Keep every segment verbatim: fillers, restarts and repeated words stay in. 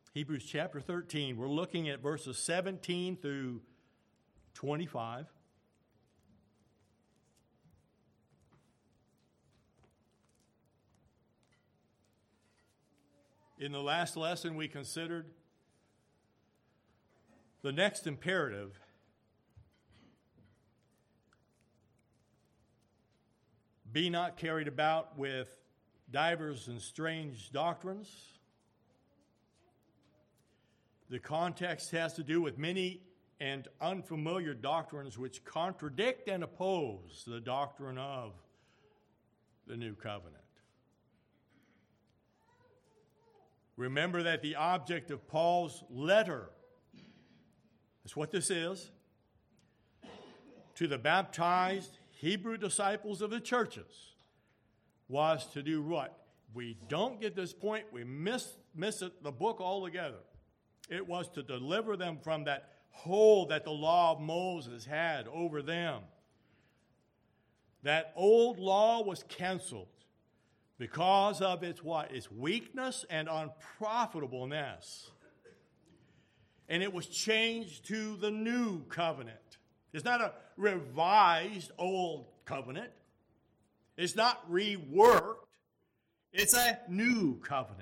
Hebrews chapter thirteen. We're looking at verses seventeen through twenty-five. In the last lesson, we considered the next imperative. Be not carried about with divers and strange doctrines. The context has to do with many and unfamiliar doctrines which contradict and oppose the doctrine of the new covenant. Remember that the object of Paul's letter, that's what this is, to the baptized Hebrew disciples of the churches, was to do what? We don't get this point, we miss, miss it, the book altogether. It was to deliver them from that hold that the law of Moses had over them. That old law was canceled because of its what? Its weakness and unprofitableness. And it was changed to the new covenant. It's not a revised old covenant. It's not reworked. It's a new covenant.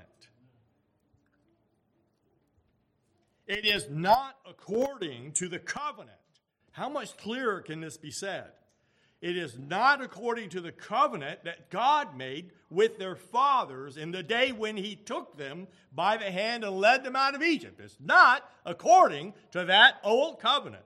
It is not according to the covenant. How much clearer can this be said? It is not according to the covenant that God made with their fathers in the day when he took them by the hand and led them out of Egypt. It's not according to that old covenant.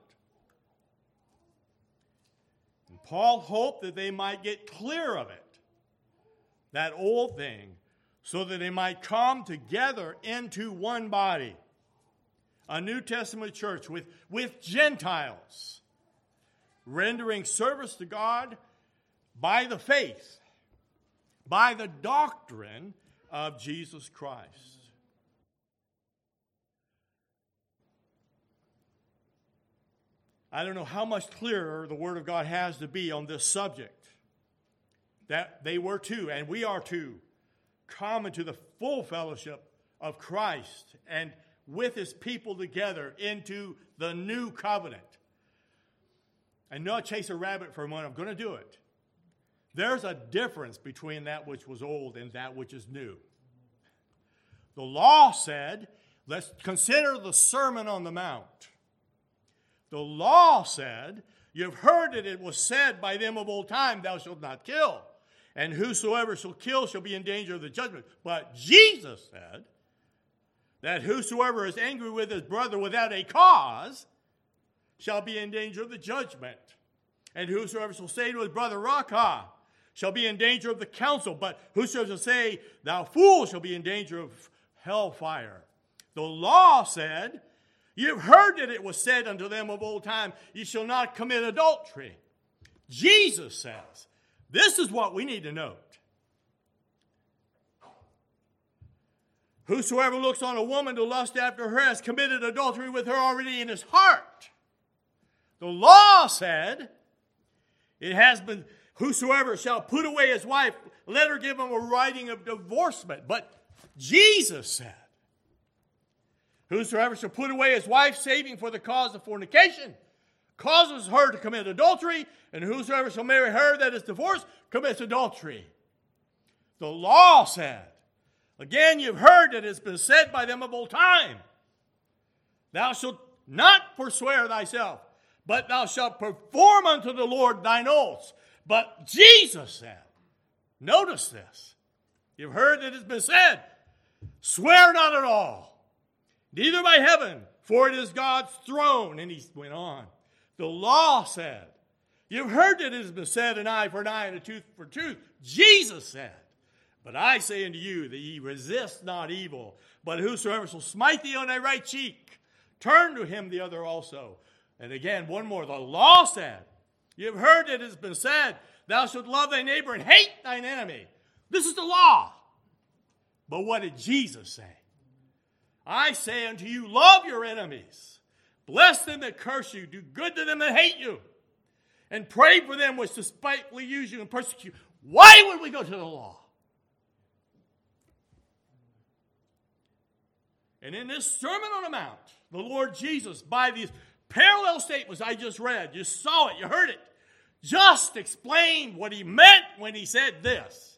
And Paul hoped that they might get clear of it, that old thing, so that they might come together into one body. A New Testament church with, with Gentiles, rendering service to God by the faith, by the doctrine of Jesus Christ. I don't know how much clearer the Word of God has to be on this subject. That they were too, and we are too, common to the full fellowship of Christ and with his people together into the new covenant. I know I chase a rabbit for a moment. I'm going to do it. There's a difference between that which was old and that which is new. The law said, let's consider the Sermon on the Mount. The law said, you've heard that it was said by them of old time, thou shalt not kill. And whosoever shall kill shall be in danger of the judgment. But Jesus said that whosoever is angry with his brother without a cause shall be in danger of the judgment. And whosoever shall say to his brother, Raca, shall be in danger of the council. But whosoever shall say, thou fool, shall be in danger of hellfire. The law said, you've heard that it was said unto them of old time, you shall not commit adultery. Jesus says, this is what we need to note. Whosoever looks on a woman to lust after her has committed adultery with her already in his heart. The law said, it has been, whosoever shall put away his wife, let her give him a writing of divorcement. But Jesus said, whosoever shall put away his wife, saving for the cause of fornication, causes her to commit adultery, and whosoever shall marry her that is divorced commits adultery. The law said, again, you've heard that it's been said by them of old time, thou shalt not forswear thyself, but thou shalt perform unto the Lord thine oaths. But Jesus said, notice this, you've heard that it's been said, swear not at all, neither by heaven, for it is God's throne. And he went on. The law said, you've heard that it has been said, an eye for an eye and a tooth for tooth. Jesus said, but I say unto you that ye resist not evil, but whosoever shall smite thee on thy right cheek, turn to him the other also. And again, one more. The law said, you've heard that it has been said, thou shalt love thy neighbor and hate thine enemy. This is the law. But what did Jesus say? I say unto you, love your enemies. Bless them that curse you. Do good to them that hate you. And pray for them which despitefully use you and persecute. Why would we go to the law? And in this Sermon on the Mount, the Lord Jesus, by these parallel statements I just read, you saw it, you heard it, just explained what he meant when he said this.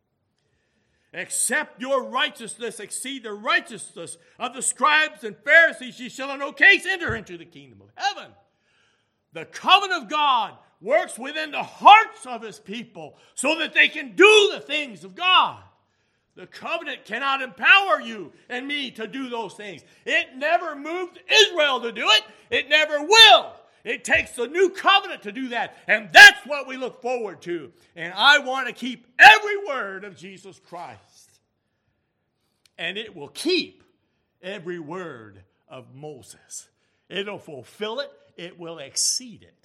Except your righteousness exceed the righteousness of the scribes and Pharisees, ye shall in no case enter into the kingdom of heaven. The covenant of God works within the hearts of his people so that they can do the things of God. The covenant cannot empower you and me to do those things. It never moved Israel to do it. It never will. It takes the new covenant to do that. And that's what we look forward to. And I want to keep every word of Jesus Christ. And it will keep every word of Moses. It'll fulfill it. It will exceed it.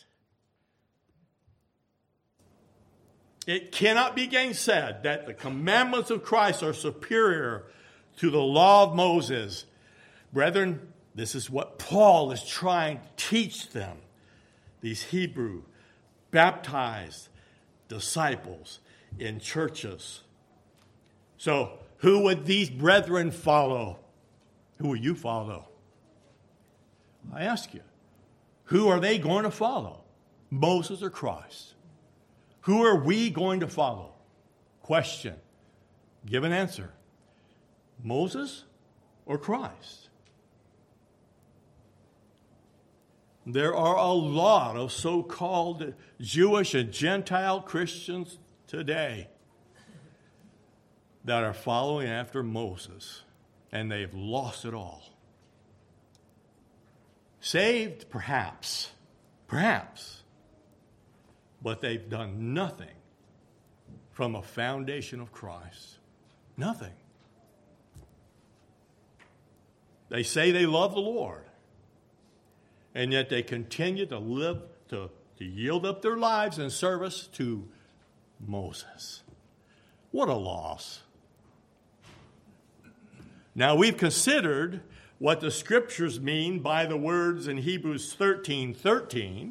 It cannot be gainsaid that the commandments of Christ are superior to the law of Moses. Brethren, this is what Paul is trying to teach them. These Hebrew baptized disciples in churches. So, who would these brethren follow? Who will you follow? I ask you, who are they going to follow? Moses or Christ? Who are we going to follow? Question. Give an answer. Moses or Christ? There are a lot of so-called Jewish and Gentile Christians today that are following after Moses, and they've lost it all. Saved, perhaps, perhaps, but they've done nothing from a foundation of Christ. Nothing. They say they love the Lord, and yet they continue to live, to, to yield up their lives in service to Moses. What a loss. Now, we've considered what the Scriptures mean by the words in Hebrews thirteen thirteen.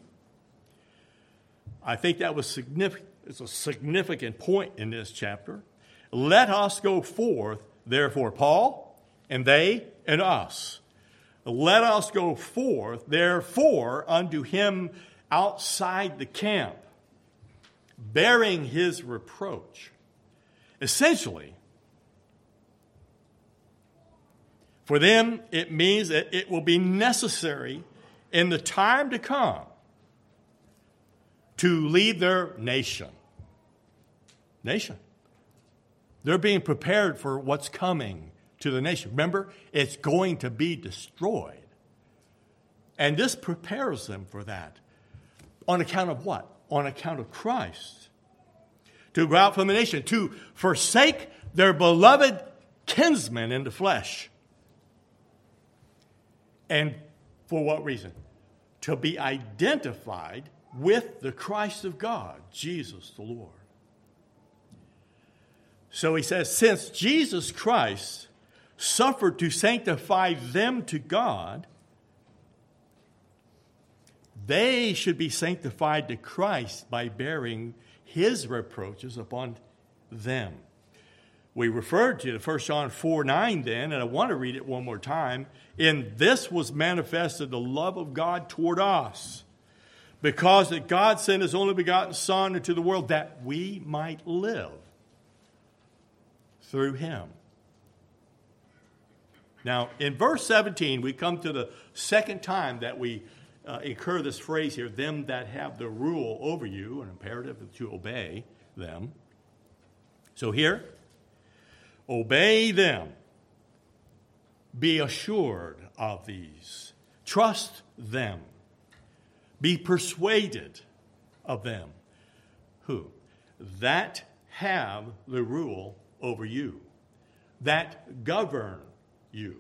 I think that was significant. It's a significant point in this chapter. Let us go forth, therefore, Paul, and they, and us. Let us go forth, therefore, unto him outside the camp, bearing his reproach. Essentially, for them, it means that it will be necessary in the time to come to leave their nation. Nation. They're being prepared for what's coming to the nation. Remember, it's going to be destroyed. And this prepares them for that. On account of what? On account of Christ. To go out from the nation, to forsake their beloved kinsmen in the flesh. And for what reason? To be identified with the Christ of God, Jesus the Lord. So he says, since Jesus Christ suffered to sanctify them to God, they should be sanctified to Christ by bearing his reproaches upon them. We referred to the First John four nine then, and I want to read it one more time. In this was manifested the love of God toward us, because that God sent his only begotten Son into the world that we might live through him. Now, in verse seventeen, we come to the second time that we uh, incur this phrase here, them that have the rule over you, an imperative to obey them. So here, obey them. Be assured of these. Trust them. Be persuaded of them. Who? That have the rule over you. That govern you.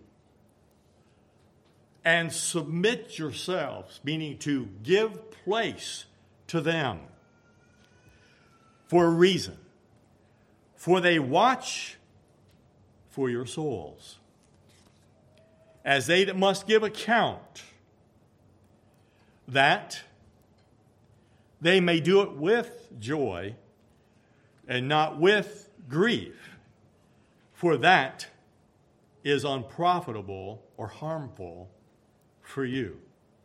And submit yourselves, meaning to give place to them. For a reason. For they watch for your souls, as they that must give account, that they may do it with joy and not with grief, for that is unprofitable or harmful for you.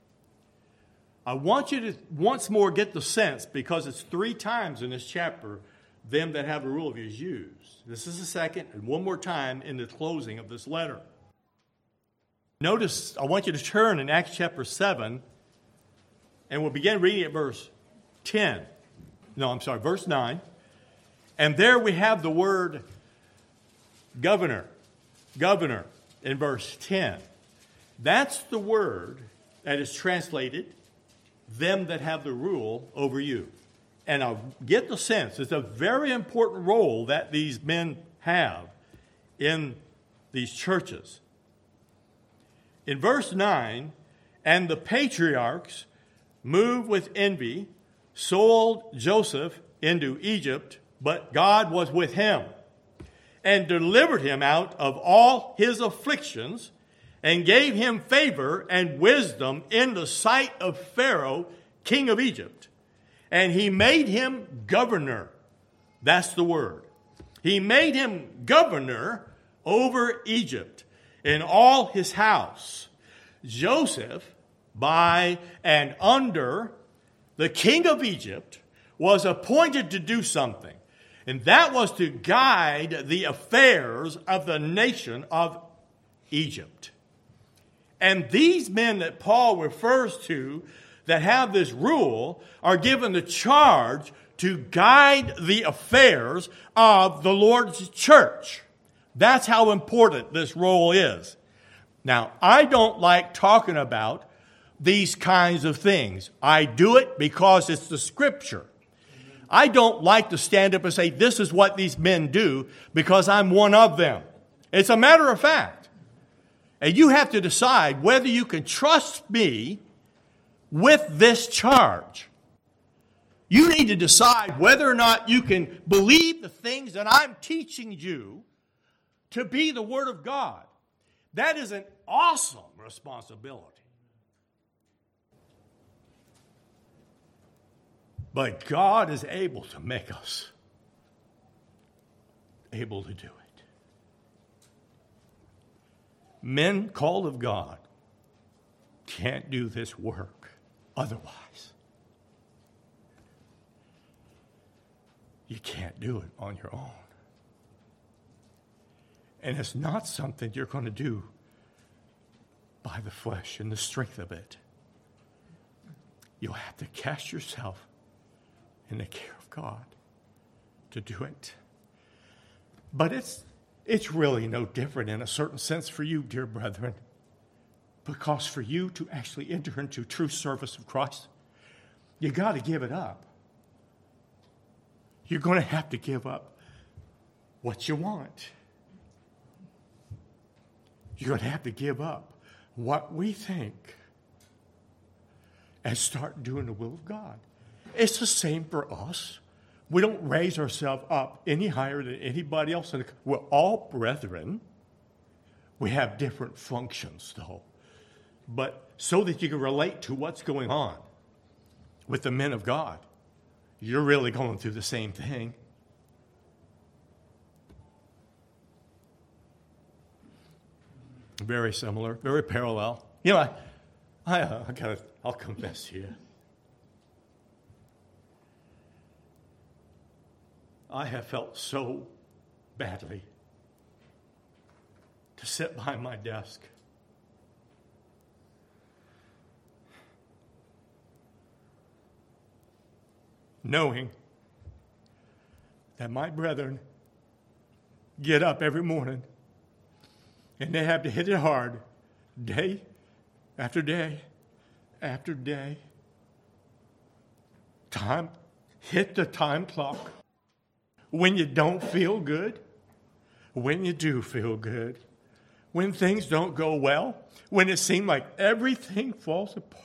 I want you to once more get the sense, because it's three times in this chapter, them that have the rule of you is used. This is the second, and one more time in the closing of this letter. Notice, I want you to turn in Acts chapter seven, and we'll begin reading at verse ten. No, I'm sorry, verse nine. And there we have the word governor. Governor in verse ten. That's the word that is translated, them that have the rule over you. And I get the sense it's a very important role that these men have in these churches. In verse nine, and the patriarchs, moved with envy, sold Joseph into Egypt, but God was with him and delivered him out of all his afflictions and gave him favor and wisdom in the sight of Pharaoh, king of Egypt. And he made him governor. That's the word. He made him governor over Egypt in all his house. Joseph, by and under the king of Egypt, was appointed to do something. And that was to guide the affairs of the nation of Egypt. And these men that Paul refers to that have this rule are given the charge to guide the affairs of the Lord's church. That's how important this role is. Now, I don't like talking about these kinds of things. I do it because it's the scripture. I don't like to stand up and say, this is what these men do, because I'm one of them. It's a matter of fact. And you have to decide whether you can trust me with this charge. You need to decide whether or not you can believe the things that I'm teaching you to be the Word of God. That is an awesome responsibility. But God is able to make us able to do it. Men called of God can't do this work otherwise. You can't do it on your own. And it's not something you're going to do by the flesh and the strength of it. You'll have to cast yourself in the care of God to do it. But it's it's really no different in a certain sense for you, dear brethren, because for you to actually enter into true service of Christ, you got to give it up. You're going to have to give up what you want. You're going to have to give up what we think and start doing the will of God. It's the same for us. We don't raise ourselves up any higher than anybody else. We're all brethren. We have different functions, though. But so that you can relate to what's going on with the men of God, you're really going through the same thing. Very similar, very parallel. You know, I, I, uh, I gotta, I'll confess to you. I have felt so badly to sit behind my desk knowing that my brethren get up every morning and they have to hit it hard day after day after day. Time, hit the time clock. When you don't feel good, when you do feel good, when things don't go well, when it seems like everything falls apart.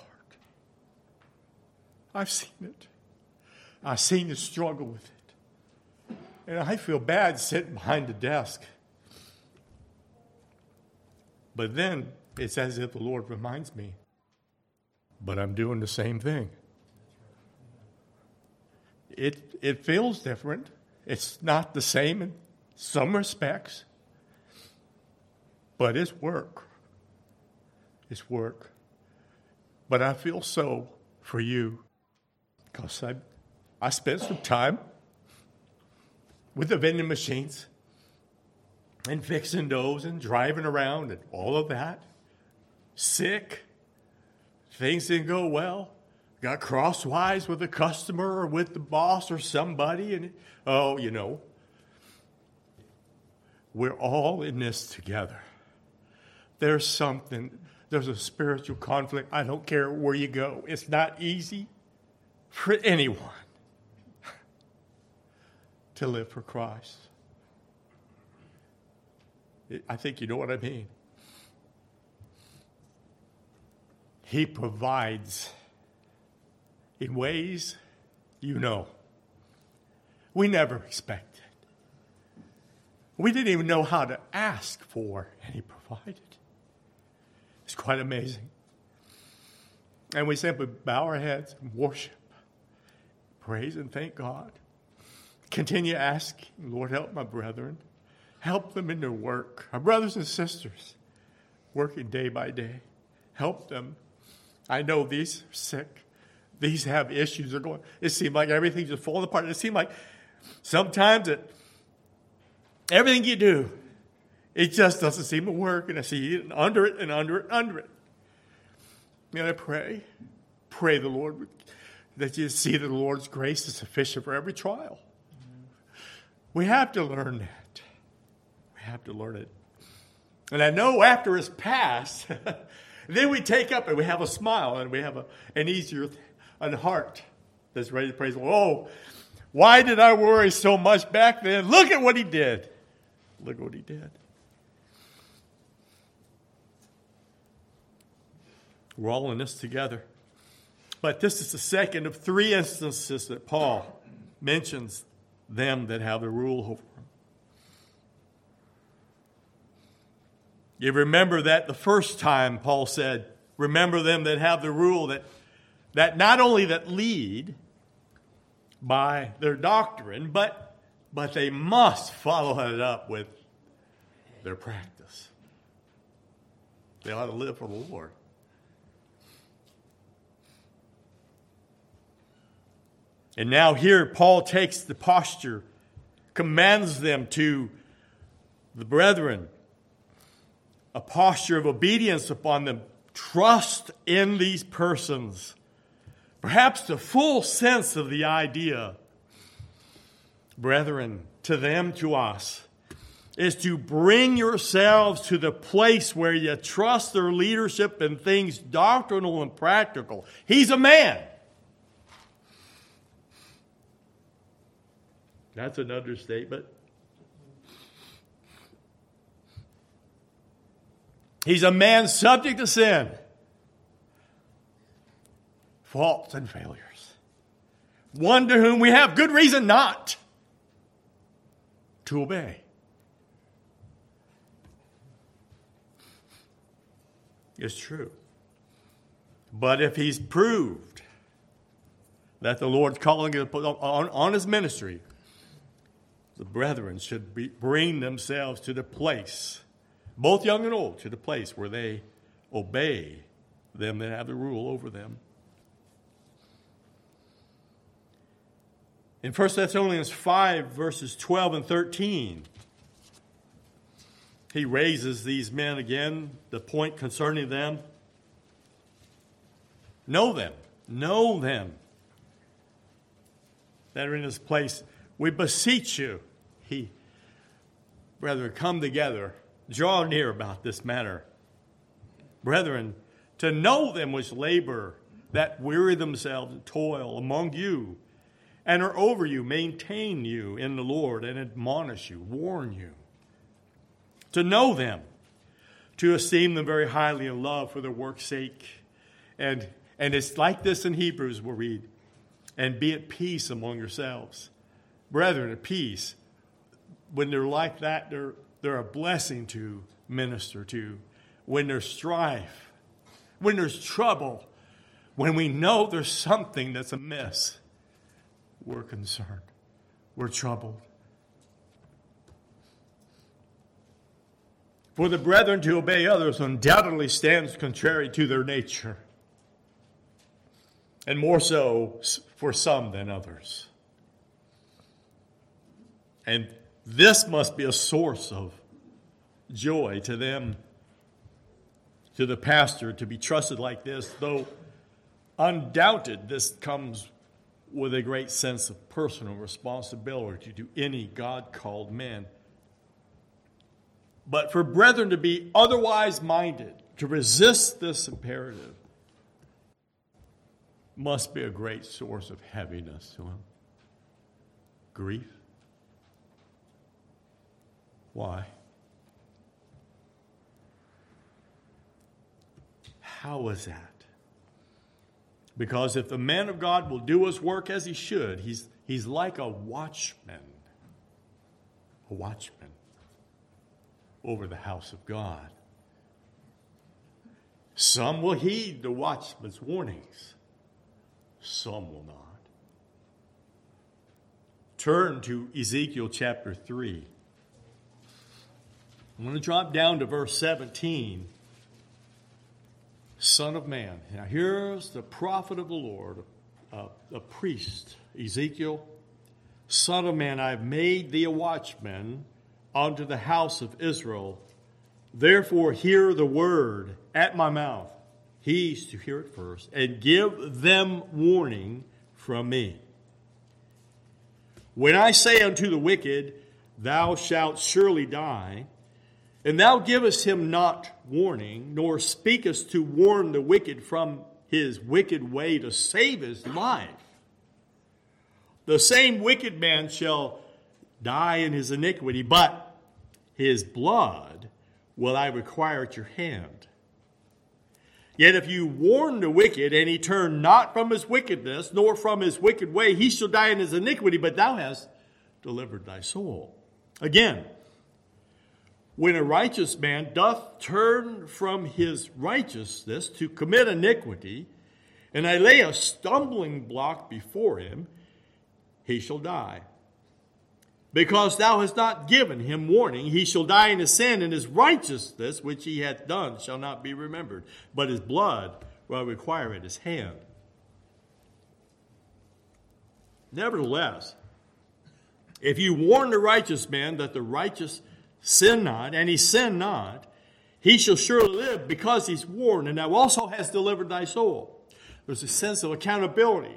I've seen it. I've seen you struggle with it. And I feel bad sitting behind the desk. But then it's as if the Lord reminds me, but I'm doing the same thing. It, it feels different. It's not the same in some respects. But it's work. It's work. But I feel so for you because I, I spent some time with the vending machines and fixing those and driving around and all of that. Sick. Things didn't go well. Got crosswise with a customer or with the boss or somebody. And, oh, you know, we're all in this together. There's something, there's a spiritual conflict. I don't care where you go. It's not easy for anyone to live for Christ. I think you know what I mean. He provides in ways you know. We never expected. We didn't even know how to ask for, and he provided. It's quite amazing. And we simply bow our heads and worship, praise and thank God. Continue asking, Lord, help my brethren. Help them in their work. Our brothers and sisters working day by day. Help them. I know these are sick. These have issues. They're going. It seems like everything's just falling apart. It seems like sometimes that everything you do, it just doesn't seem to work. And I see you under it and under it and under it. And I pray, pray the Lord that you see that the Lord's grace is sufficient for every trial. We have to learn that. We have to learn it. And I know after it's passed, then we take up and we have a smile and we have a, an easier a heart that's ready to praise the Lord. Oh, why did I worry so much back then? Look at what he did. Look at what he did. We're all in this together. But this is the second of three instances that Paul mentions them that have the rule over them. You remember that the first time Paul said, remember them that have the rule, that, that not only that lead by their doctrine, but, but they must follow it up with their practice. They ought to live for the Lord. And now here Paul takes the posture, commands them to the brethren, a posture of obedience upon them, trust in these persons. Perhaps the full sense of the idea, brethren, to them, to us, is to bring yourselves to the place where you trust their leadership in things doctrinal and practical. He's a man. That's an understatement. He's a man subject to sin, faults and failures. One to whom we have good reason not to obey. It's true. But if he's proved that the Lord's calling him on, on his ministry, the brethren should be, bring themselves to the place, both young and old, to the place where they obey them that have the rule over them. In First Thessalonians five, verses twelve and thirteen, he raises these men again, the point concerning them. Know them. Know them that are in this place. We beseech you, he, brethren, come together, draw near about this matter. Brethren, to know them which labor, that weary themselves and toil among you, and are over you, maintain you in the Lord, and admonish you, warn you. To know them, to esteem them very highly in love for their work's sake. And, and it's like this in Hebrews we'll read, and be at peace among yourselves. Brethren, at peace. When they're like that, they're, they're a blessing to minister to. When there's strife, when there's trouble, when we know there's something that's amiss, we're concerned. We're troubled. For the brethren to obey others undoubtedly stands contrary to their nature, and more so for some than others. And this must be a source of joy to them, to the pastor, to be trusted like this, though undoubted this comes with a great sense of personal responsibility to any God-called man. But for brethren to be otherwise minded, to resist this imperative, must be a great source of heaviness to him. Grief. Why? How is that? Because if the man of God will do his work as he should, he's, he's like a watchman. A watchman over the house of God. Some will heed the watchman's warnings. Some will not. Turn to Ezekiel chapter three. I'm going to drop down to verse seventeen. Son of man. Now here's the prophet of the Lord, a, a priest, Ezekiel. Son of man, I have made thee a watchman unto the house of Israel. Therefore hear the word at my mouth. He's to hear it first, and give them warning from me. When I say unto the wicked, thou shalt surely die, and thou givest him not warning, nor speakest to warn the wicked from his wicked way to save his life, the same wicked man shall die in his iniquity, but his blood will I require at your hand. Yet if you warn the wicked, and he turn not from his wickedness, nor from his wicked way, he shall die in his iniquity, but thou hast delivered thy soul. Again, when a righteous man doth turn from his righteousness to commit iniquity, and I lay a stumbling block before him, he shall die. Because thou hast not given him warning, he shall die in his sin, and his righteousness which he hath done shall not be remembered, but his blood will I require at his hand. Nevertheless, if you warn the righteous man that the righteous sin not, and he sin not, he shall surely live because he's warned, and thou also hast delivered thy soul. There's a sense of accountability.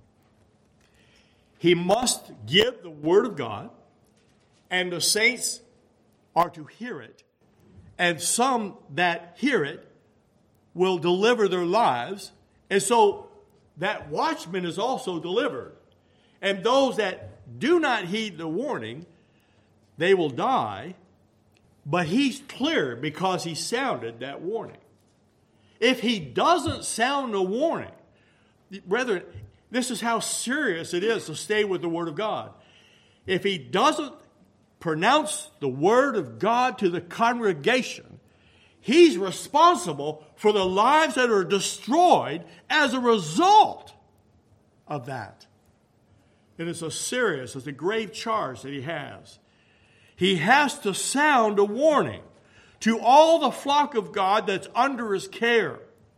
He must give the word of God, and the saints are to hear it, and some that hear it will deliver their lives, and so that watchman is also delivered. And those that do not heed the warning, they will die, but he's clear because he sounded that warning. If he doesn't sound the warning, brethren, this is how serious it is to stay with the Word of God. If he doesn't pronounce the Word of God to the congregation, he's responsible for the lives that are destroyed as a result of that. It is a serious, it's a grave charge that he has. He has to sound a warning to all the flock of God that's under his care.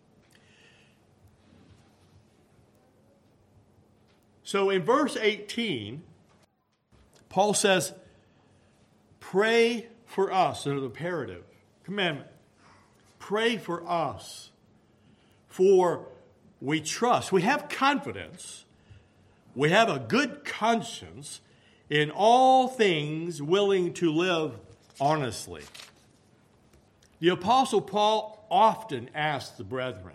So in verse eighteen, Paul says, pray for us. There's an imperative commandment. Pray for us. For we trust, we have confidence, we have a good conscience, in all things willing to live honestly. The Apostle Paul often asked the brethren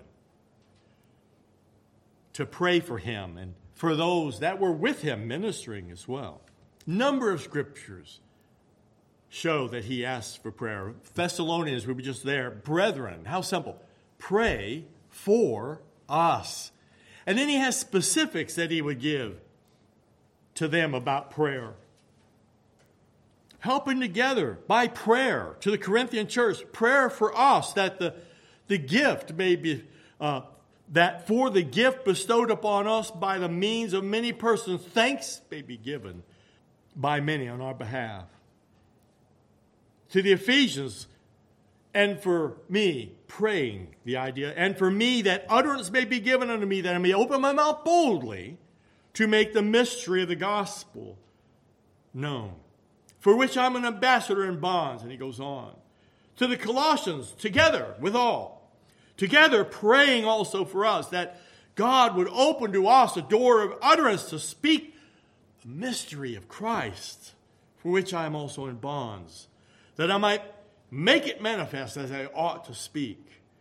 to pray for him and for those that were with him ministering as well. Number of scriptures show that he asked for prayer. Thessalonians, we were just there. Brethren, how simple. Pray for us. And then he has specifics that he would give to them about prayer. Helping together by prayer to the Corinthian church. Prayer for us that the, the gift may be, uh, that for the gift bestowed upon us by the means of many persons, thanks may be given by many on our behalf. To the Ephesians, and for me, praying, the idea, and for me that utterance may be given unto me, that I may open my mouth boldly to make the mystery of the gospel known, for which I'm an ambassador in bonds. And he goes on. To the Colossians, together with all, together praying also for us, that God would open to us a door of utterance to speak the mystery of Christ, for which I am also in bonds, that I might make it manifest as I ought to speak.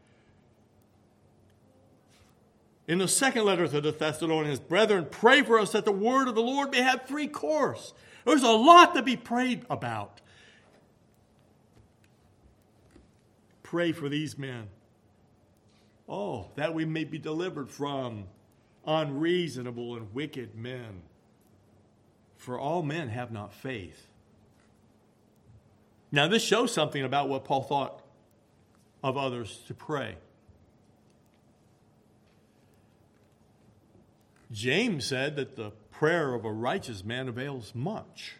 In the second letter to the Thessalonians, brethren, pray for us that the word of the Lord may have free course. There's a lot to be prayed about. Pray for these men. Oh, that we may be delivered from unreasonable and wicked men. For all men have not faith. Now, this shows something about what Paul thought of others to pray. James said that the prayer of a righteous man avails much.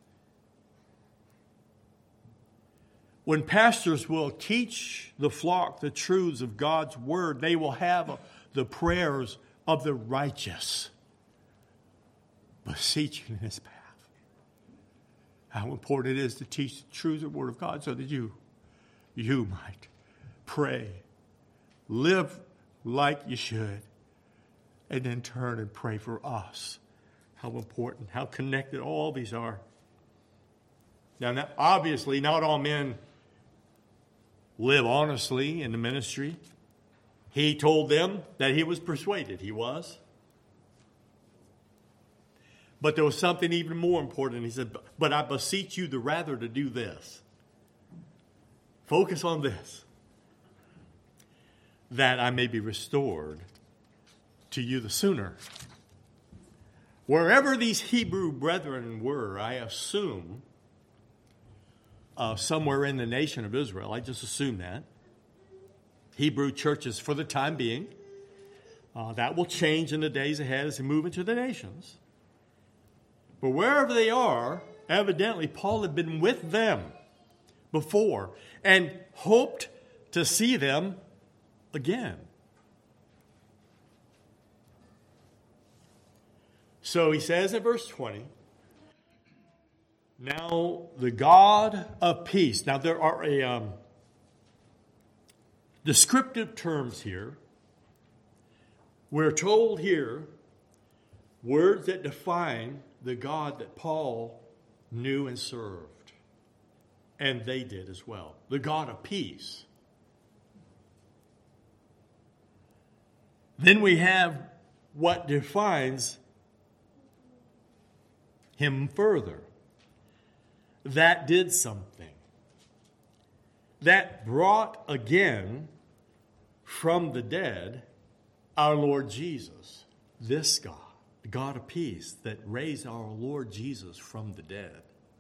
When pastors will teach the flock the truths of God's word, they will have the prayers of the righteous beseeching in his path. How important it is to teach the truths of the word of God so that you, you might pray, live like you should, and then turn and pray for us. How important, how connected all these are. Now, now obviously, not all men live honestly in the ministry. He told them that he was persuaded. He was. But there was something even more important. He said, but I beseech you the rather to do this. Focus on this. That I may be restored to you the sooner. Wherever these Hebrew brethren were, I assume, uh, somewhere in the nation of Israel, I just assume that. Hebrew churches for the time being. Uh, that will change in the days ahead as they move into the nations. But wherever they are, evidently Paul had been with them before and hoped to see them again. So he says in verse twenty, now the God of peace. Now there are a um, descriptive terms here. We're told here words that define the God that Paul knew and served. And they did as well. The God of peace. Then we have what defines him further. That did something. That brought again from the dead our Lord Jesus, this God. The God of peace that raised our Lord Jesus from the dead.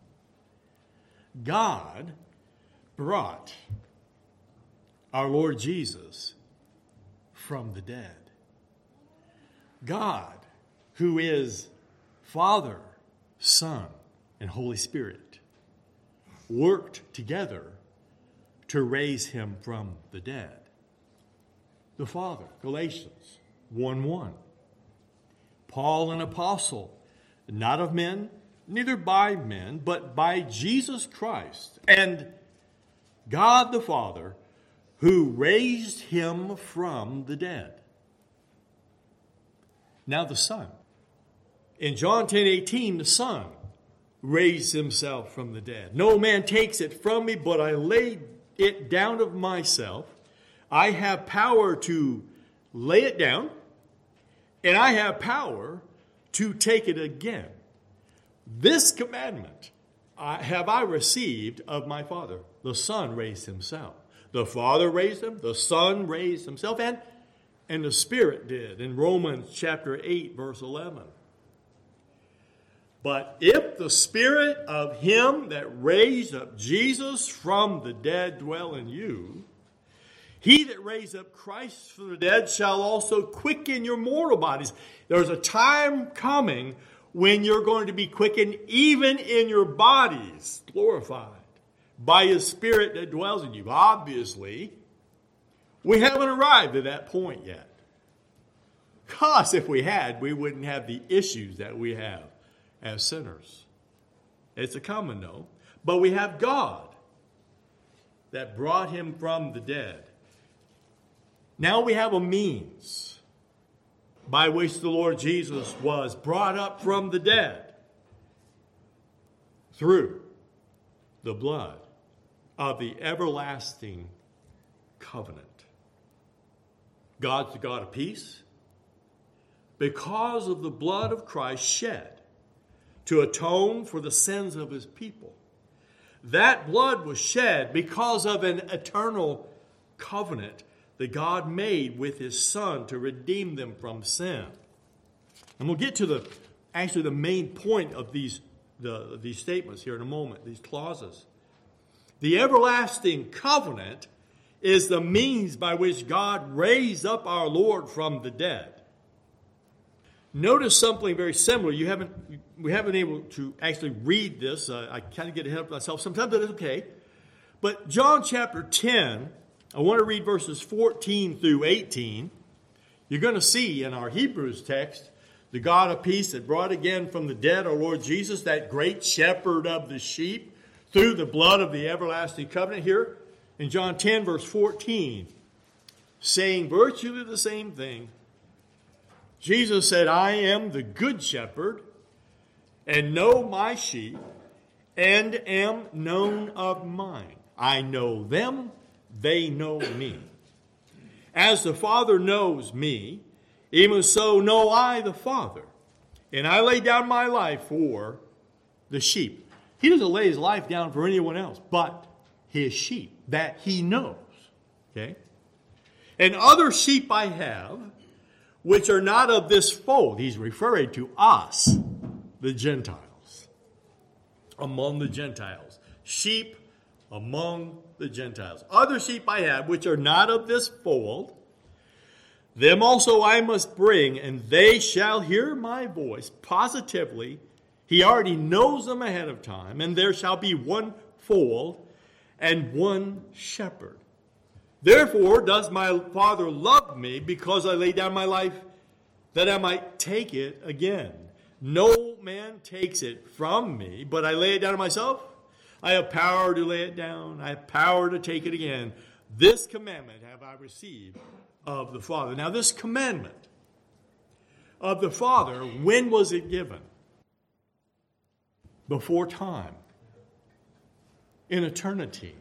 God brought our Lord Jesus from the dead. God, who is Father, Son, and Holy Spirit, worked together to raise him from the dead. The Father, Galatians one one. Paul, an apostle, not of men, neither by men, but by Jesus Christ, and God the Father, who raised him from the dead. Now the Son. In John ten eighteen, the Son raised himself from the dead. No man takes it from me, but I lay it down of myself. I have power to lay it down, and I have power to take it again. This commandment I, have I received of my Father. The Son raised himself. The Father raised him. The Son raised himself. And, and the Spirit did in Romans chapter eight, verse eleven. But if the Spirit of him that raised up Jesus from the dead dwell in you, he that raised up Christ from the dead shall also quicken your mortal bodies. There's a time coming when you're going to be quickened even in your bodies, glorified, by His Spirit that dwells in you. Obviously, we haven't arrived at that point yet. Because if we had, we wouldn't have the issues that we have as sinners. It's a common though. But we have God that brought Him from the dead. Now we have a means by which the Lord Jesus was brought up from the dead through the blood of the everlasting covenant. God's the God of peace. Because of the blood of Christ shed to atone for the sins of His people. That blood was shed because of an eternal covenant that God made with His Son to redeem them from sin. And we'll get to the actually the main point of these, the, these statements here in a moment, these clauses. The everlasting covenant is the means by which God raised up our Lord from the dead. Notice something very similar. You haven't, we haven't been able to actually read this. Uh, I kind of get ahead of myself. Sometimes that is okay. But John chapter ten, I want to read verses fourteen through eighteen. You're going to see in our Hebrews text, the God of peace that brought again from the dead our Lord Jesus, that great shepherd of the sheep, through the blood of the everlasting covenant here. In John ten, verse fourteen, saying virtually the same thing. Jesus said, I am the good shepherd, and know my sheep, and am known of mine. I know them, they know me. As the Father knows me, even so know I the Father. And I lay down my life for the sheep. He doesn't lay his life down for anyone else, but his sheep that he knows. Okay? And other sheep I have, which are not of this fold. He's referring to us, the Gentiles. Among the Gentiles. Sheep among the Gentiles. Other sheep I have, which are not of this fold. Them also I must bring, and they shall hear my voice. Positively, he already knows them ahead of time. And there shall be one fold and one shepherd. Therefore does my Father love me, because I lay down my life that I might take it again. No man takes it from me, but I lay it down myself. I have power to lay it down. I have power to take it again. This commandment have I received of the Father. Now this commandment of the Father, when was it given? Before time. In eternity.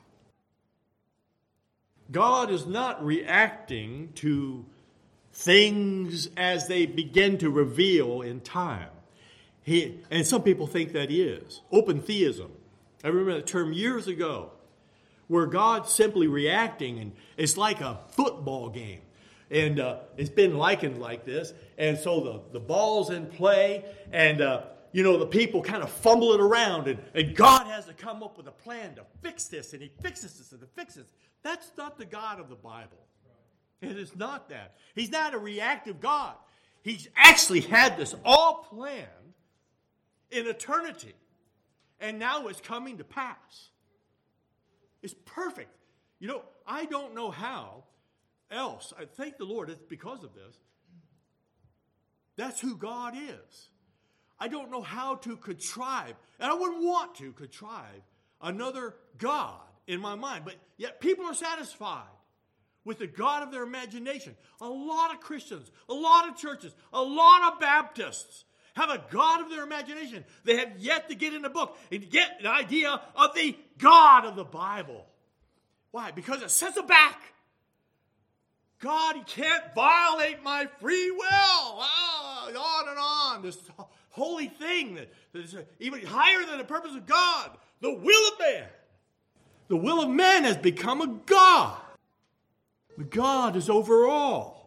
God is not reacting to things as they begin to reveal in time. He, and some people think that he is. Open theism. I remember that term years ago, where God's simply reacting, and it's like a football game. And uh, it's been likened like this. And so the, the ball's in play, and uh, you know, the people kind of fumble it around, and, and God has to come up with a plan to fix this, and he fixes this, and he fixes this. That's not the God of the Bible. It is not that. He's not a reactive God. He's actually had this all planned in eternity, and now it's coming to pass. It's perfect. You know, I don't know how else. I thank the Lord it's because of this. That's who God is. I don't know how to contrive, and I wouldn't want to contrive another God in my mind, but yet people are satisfied with the God of their imagination. A lot of Christians, a lot of churches, a lot of Baptists have a God of their imagination. They have yet to get in the book and get an idea of the God of the Bible. Why? Because it sets them back. God, he can't violate my free will. Ah, on and on. This holy thing that is even higher than the purpose of God. The will of man. The will of man has become a God. But God is over all.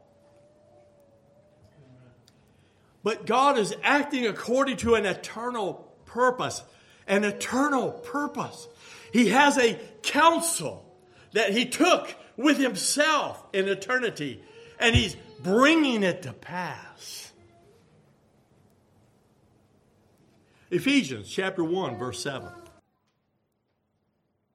But God is acting according to an eternal purpose. An eternal purpose. He has a counsel that he took with himself in eternity. And he's bringing it to pass. Ephesians chapter one, verse seven.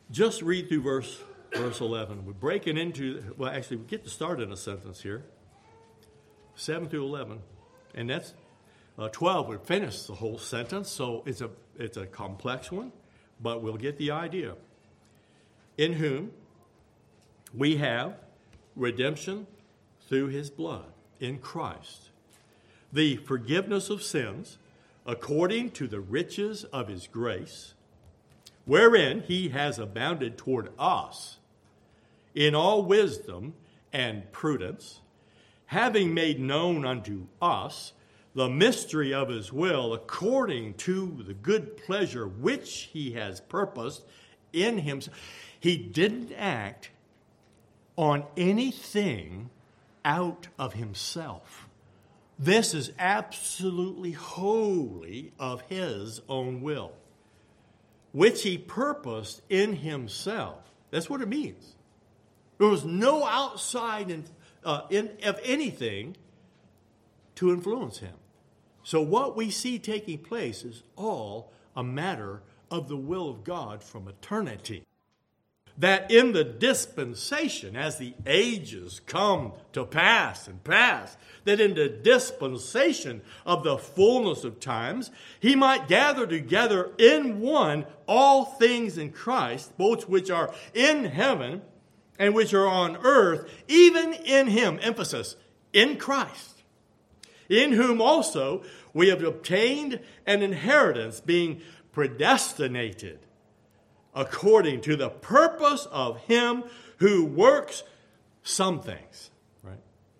Just read through verse verse eleven. We're breaking into, well, actually, we get to start in a sentence here. seven through eleven. And that's uh, twelve. We finished the whole sentence, so it's a it's a complex one, but we'll get the idea. In whom we have redemption through his blood, in Christ, the forgiveness of sins, according to the riches of his grace, wherein he has abounded toward us in all wisdom and prudence, having made known unto us the mystery of his will, according to the good pleasure which he has purposed in himself. He didn't act on anything out of himself. This is absolutely wholly of his own will, which he purposed in himself. That's what it means. There was no outside in, uh, in, of anything to influence him. So what we see taking place is all a matter of the will of God from eternity. That in the dispensation, as the ages come to pass and pass, that in the dispensation of the fullness of times, he might gather together in one all things in Christ, both which are in heaven and which are on earth, even in him, emphasis, in Christ, in whom also we have obtained an inheritance, being predestinated according to the purpose of him who works some things, right?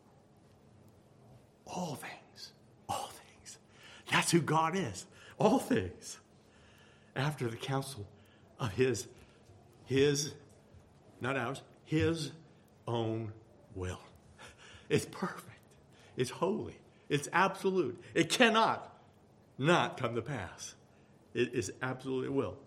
All things, all things. That's who God is. All things. After the counsel of his, his, not ours, his own will. It's perfect. It's holy. It's absolute. It cannot not come to pass. It is absolutely will.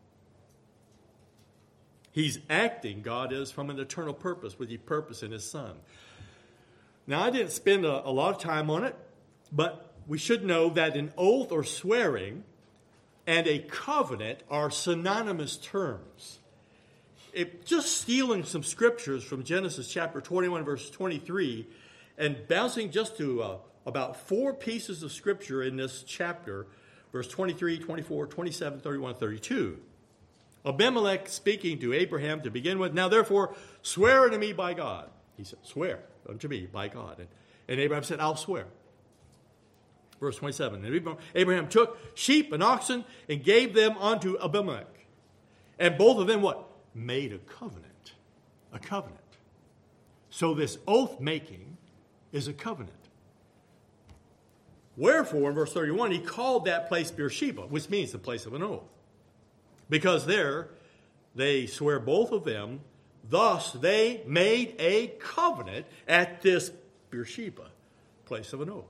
He's acting, God is, from an eternal purpose with the purpose in his Son. Now, I didn't spend a, a lot of time on it, but we should know that an oath or swearing and a covenant are synonymous terms. It, just stealing some scriptures from Genesis chapter twenty-one, verse twenty-three, and bouncing just to uh, about four pieces of scripture in this chapter, verse twenty-three, twenty-four, twenty-seven, thirty-one, thirty-two. Abimelech speaking to Abraham to begin with, now therefore swear unto me by God. He said, swear unto me by God. And, and Abraham said, I'll swear. Verse twenty-seven, and Abraham took sheep and oxen and gave them unto Abimelech. And both of them what? Made a covenant. A covenant. So this oath making is a covenant. Wherefore, in verse thirty-one, he called that place Beersheba, which means the place of an oath. Because there they swear both of them, thus they made a covenant at this Beersheba, place of an oath.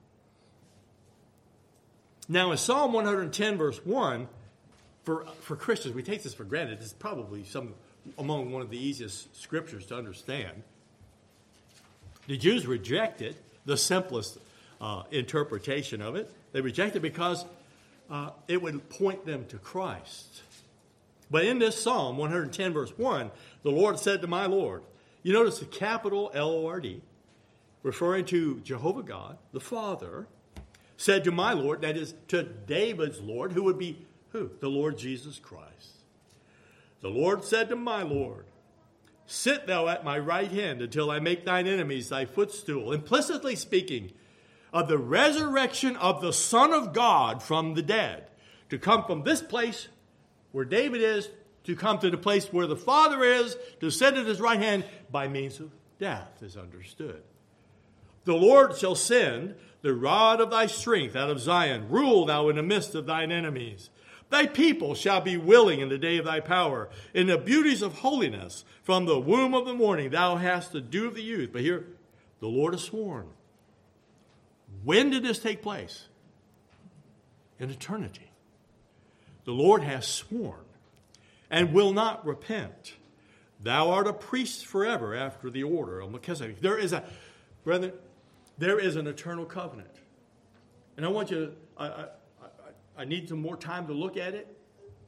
Now in Psalm one hundred ten, verse one, for, for Christians, we take this for granted. It's probably some among one of the easiest scriptures to understand. The Jews rejected the simplest uh, interpretation of it. They rejected it because uh, it would point them to Christ. But in this Psalm one hundred ten, verse one, the Lord said to my Lord, you notice the capital L O R D, referring to Jehovah God, the Father, said to my Lord, that is to David's Lord, who would be who? The Lord Jesus Christ. The Lord said to my Lord, sit thou at my right hand until I make thine enemies thy footstool. Implicitly speaking of the resurrection of the Son of God from the dead, to come from this place where David is, to come to the place where the Father is, to sit at his right hand by means of death, is understood. The Lord shall send the rod of thy strength out of Zion. Rule thou in the midst of thine enemies. Thy people shall be willing in the day of thy power. In the beauties of holiness, from the womb of the morning, thou hast the dew of the youth. But here, the Lord has sworn. When did this take place? In eternity. The Lord has sworn and will not repent. Thou art a priest forever after the order of Melchizedek. There is a, brethren, there is an eternal covenant. And I want you to, I, I, I need some more time to look at it.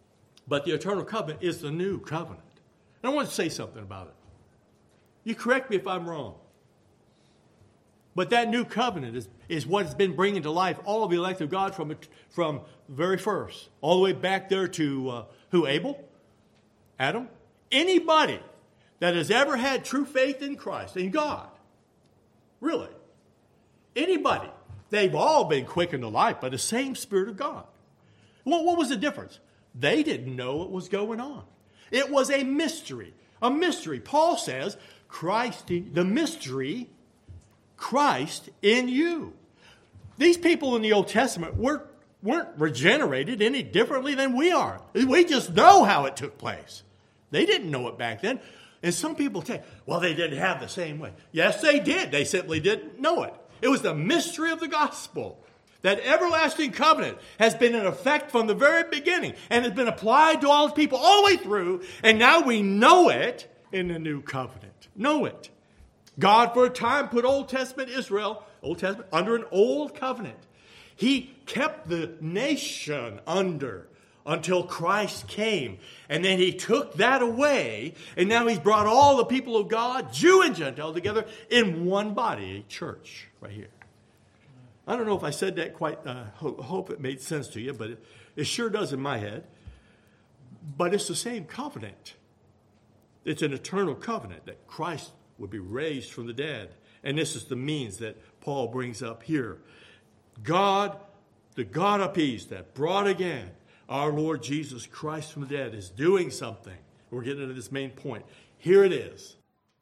But the eternal covenant is the new covenant. And I want to say something about it. You correct me if I'm wrong. But that new covenant is, is what has been bringing to life all of the elect of God from, from the very first. All the way back there to uh, who? Abel? Adam? Anybody that has ever had true faith in Christ, in God. Really. Anybody. They've all been quickened to life by the same Spirit of God. Well, what was the difference? They didn't know what was going on. It was a mystery. A mystery. Paul says, Christ, in, the mystery, Christ in you. These people in the Old Testament weren't, weren't regenerated any differently than we are. We just know how it took place. They didn't know it back then. And some people say, well, they didn't have the same way. Yes, they did. They simply didn't know it. It was the mystery of the gospel. That everlasting covenant has been in effect from the very beginning and has been applied to all people all the way through. And now we know it in the new covenant. Know it. God for a time put Old Testament Israel, Old Testament, under an old covenant. He kept the nation under until Christ came. And then he took that away. And now he's brought all the people of God, Jew and Gentile, together in one body, a church right here. I don't know if I said that quite, uh, ho- hope it made sense to you, but it, it sure does in my head. But it's the same covenant. It's an eternal covenant that Christ would be raised from the dead. And this is the means that Paul brings up here. God, the God of peace that brought again our Lord Jesus Christ from the dead is doing something. We're getting into this main point. Here it is.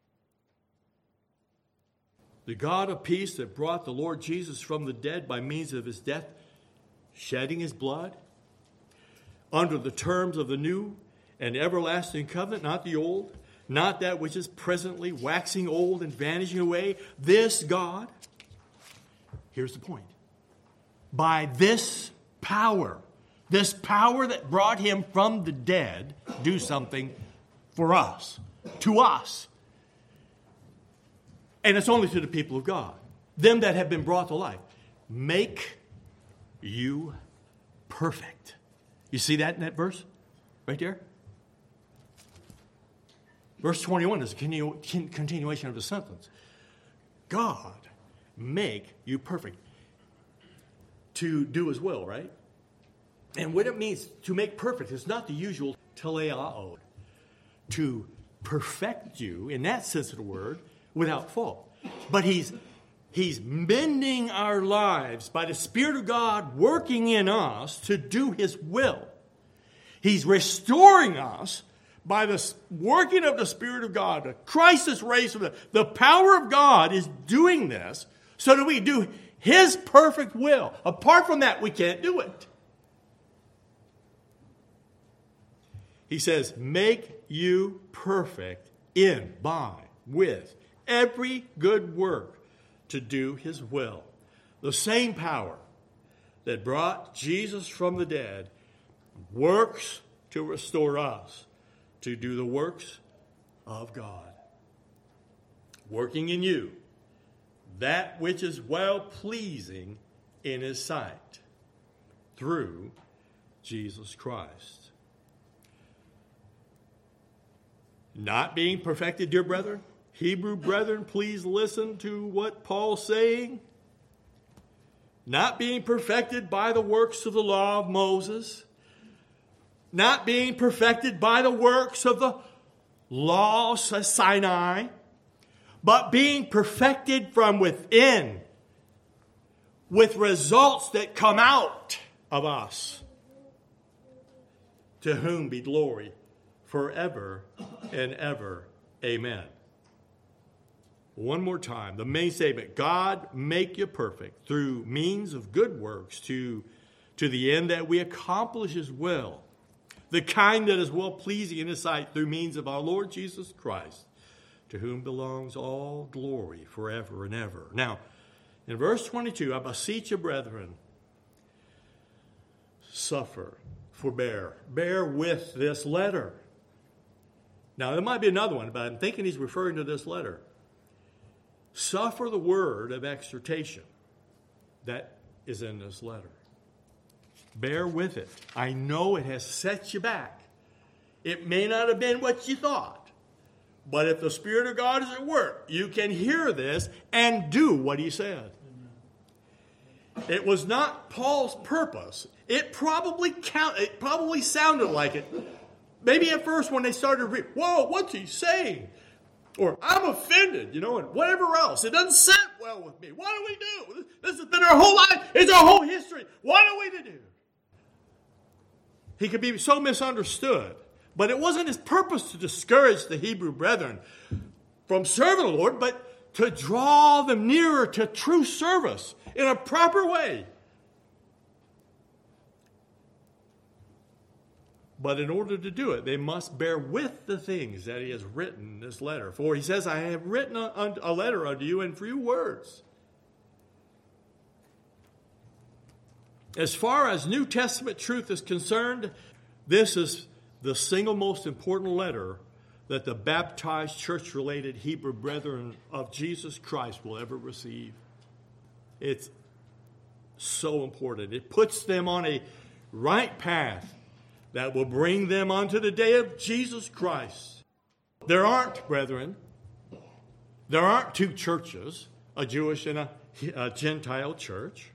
The God of peace that brought the Lord Jesus from the dead by means of his death, shedding his blood, under the terms of the new and everlasting covenant, not the old, not that which is presently waxing old and vanishing away. This God, here's the point, by this power, this power that brought him from the dead, do something for us, to us. And it's only to the people of God, them that have been brought to life. Make you perfect. You see that in that verse? Right there? Verse twenty-one is a continu- continuation of the sentence. God, make you perfect. To do his will, right? And what it means to make perfect is not the usual teleao. To perfect you, in that sense of the word, without fault. But he's, he's mending our lives by the Spirit of God working in us to do his will. He's restoring us by the working of the Spirit of God. Christ is raised from the The power of God is doing this so that we do his perfect will. Apart from that, we can't do it. He says, make you perfect in, by, with every good work to do his will. The same power that brought Jesus from the dead works to restore us to do the works of God. Working in you that which is well-pleasing in his sight through Jesus Christ. Not being perfected, dear brethren. Hebrew brethren, please listen to what Paul's saying. Not being perfected by the works of the law of Moses. Not being perfected by the works of the law of Sinai. But being perfected from within. With results that come out of us. To whom be glory forever and ever. Amen. One more time, the main statement, God make you perfect through means of good works to, to the end that we accomplish his will, the kind that is well-pleasing in his sight through means of our Lord Jesus Christ, to whom belongs all glory forever and ever. Now, in verse twenty-two, I beseech you, brethren, suffer, forbear, bear with this letter. Now, there might be another one, but I'm thinking he's referring to this letter. Suffer the word of exhortation that is in this letter. Bear with it. I know it has set you back. It may not have been what you thought. But if the Spirit of God is at work, you can hear this and do what he said. It was not Paul's purpose. It probably count, it probably sounded like it. Maybe at first when they started reading, whoa, what's he saying? Or I'm offended, you know, and whatever else. It doesn't sit well with me. What do we do? This has been our whole life. It's our whole history. What are we to do? He could be so misunderstood. But it wasn't his purpose to discourage the Hebrew brethren from serving the Lord, but to draw them nearer to true service in a proper way. But in order to do it, they must bear with the things that he has written in this letter. For he says, I have written a, a letter unto you in few words. As far as New Testament truth is concerned, this is the single most important letter that the baptized church-related Hebrew brethren of Jesus Christ will ever receive. It's so important. It puts them on a right path that will bring them unto the day of Jesus Christ. There aren't, brethren, there aren't two churches, a Jewish and a, a Gentile church.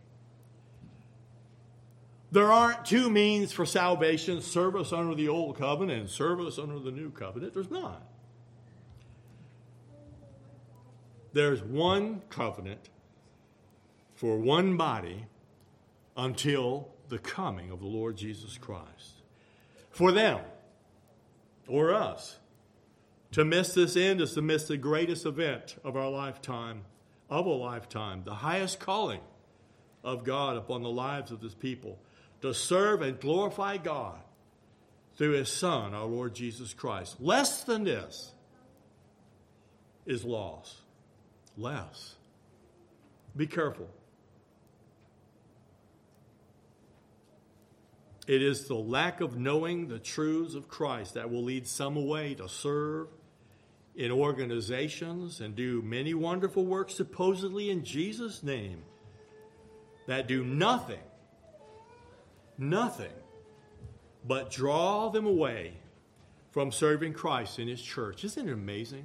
There aren't two means for salvation, service under the old covenant and service under the new covenant. There's not. There's one covenant for one body until the coming of the Lord Jesus Christ. For them, or us, to miss this end is to miss the greatest event of our lifetime, of a lifetime, the highest calling of God upon the lives of his people, to serve and glorify God through his Son, our Lord Jesus Christ. Less than this is loss. Less. Be careful. It is the lack of knowing the truths of Christ that will lead some away to serve in organizations and do many wonderful works supposedly in Jesus' name that do nothing Nothing but draw them away from serving Christ in his church. Isn't it amazing?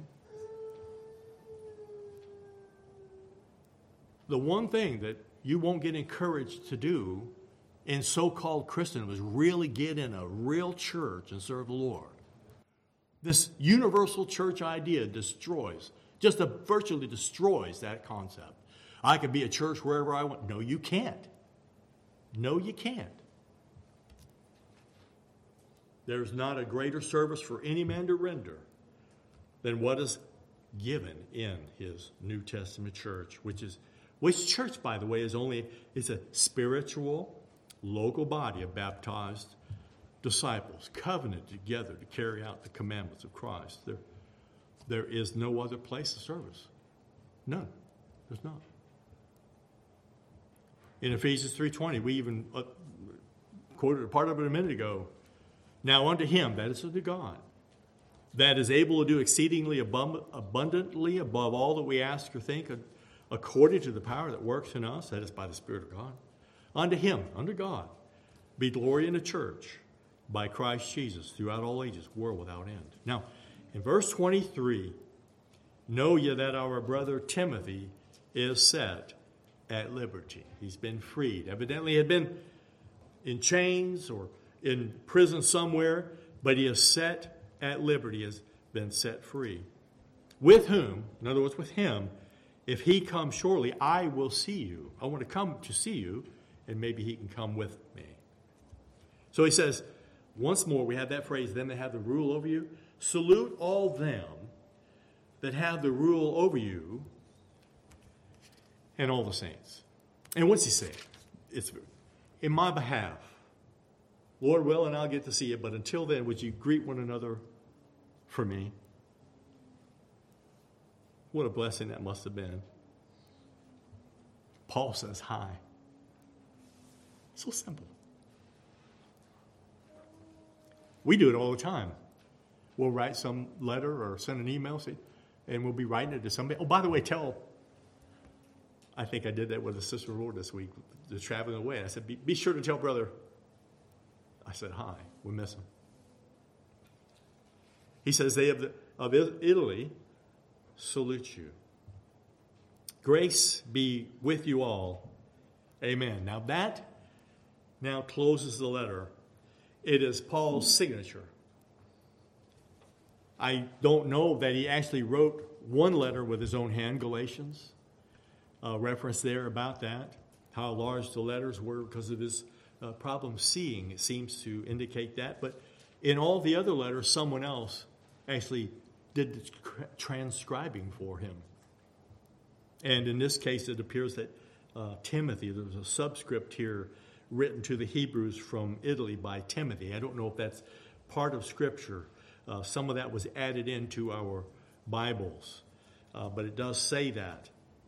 The one thing that you won't get encouraged to do in so-called Christendom is really get in a real church and serve the Lord. This universal church idea destroys, just virtually destroys that concept. I could be a church wherever I want. No, you can't. No, you can't. There's not a greater service for any man to render than what is given in his New Testament church, which is, which church, by the way, is only, is a spiritual, local body of baptized disciples, covenanted together to carry out the commandments of Christ. There, there is no other place of service. None. There's not. In Ephesians three twenty, we even uh, quoted a part of it a minute ago. Now unto him, that is unto God, that is able to do exceedingly abund- abundantly above all that we ask or think, according to the power that works in us, that is by the Spirit of God. Unto him, unto God, be glory in the church by Christ Jesus throughout all ages, world without end. Now, in verse twenty-three, know ye that our brother Timothy is set at liberty. He's been freed. Evidently he had been in chains or in prison somewhere, but he is set at liberty, has been set free. With whom, in other words, with him, if he comes shortly, I will see you. I want to come to see you, and maybe he can come with me. So he says, once more, we have that phrase, them that have the rule over you. Salute all them that have the rule over you, and all the saints. And what's he saying? It's in my behalf. Lord willing, I'll get to see you, but until then, would you greet one another for me? What a blessing that must have been. Paul says hi. So simple. We do it all the time. We'll write some letter or send an email, see, and we'll be writing it to somebody. Oh, by the way, tell, I think I did that with a sister in the Lord this week, they're traveling away. I said, be, be sure to tell brother, I said, hi, we miss him. He says, they of, the, of Italy salute you. Grace be with you all. Amen. Now that now closes the letter. It is Paul's signature. I don't know that he actually wrote one letter with his own hand, Galatians. A reference there about that, how large the letters were because of his uh, problem seeing. It seems to indicate that. But in all the other letters, someone else actually did the transcribing for him. And in this case, it appears that uh, Timothy, there was a subscript here written to the Hebrews from Italy by Timothy. I don't know if that's part of Scripture. Uh, some of that was added into our Bibles, uh, but it does say that.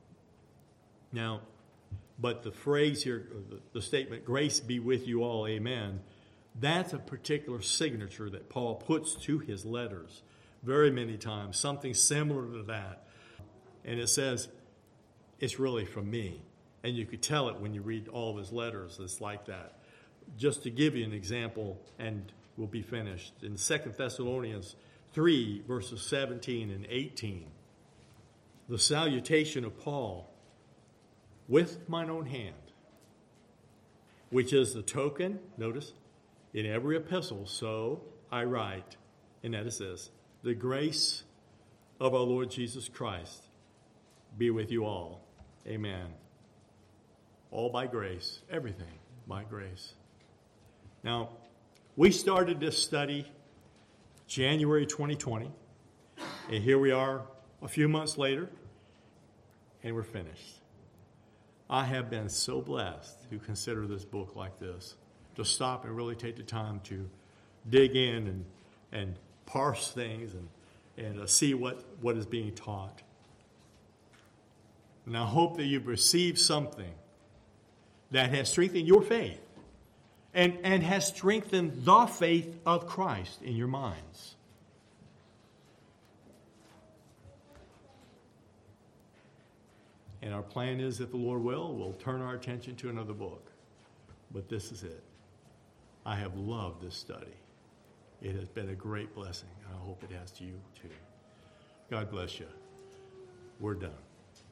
Now, but the phrase here, the, the statement, grace be with you all, amen, that's a particular signature that Paul puts to his letters very many times, something similar to that. And it says, it's really from me. And you could tell it when you read all of his letters. It's like that. Just to give you an example, and we'll be finished. In Second Thessalonians three, verses seventeen and eighteen, the salutation of Paul, with mine own hand, which is the token, notice, in every epistle, so I write, and that is this, the grace of our Lord Jesus Christ be with you all. Amen. All by grace, everything by grace. Now, we started this study January twenty twenty, and here we are a few months later, and we're finished. I have been so blessed to consider this book like this, to stop and really take the time to dig in and, and parse things and, and uh, see what, what is being taught. And I hope that you've received something that has strengthened your faith and, and has strengthened the faith of Christ in your minds. And our plan is, if the Lord will, we'll turn our attention to another book. But this is it. I have loved this study. It has been a great blessing. I hope it has to you too. God bless you. We're done.